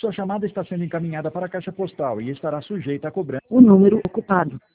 Sua chamada está sendo encaminhada para a caixa postal e estará sujeita a cobrança. O número ocupado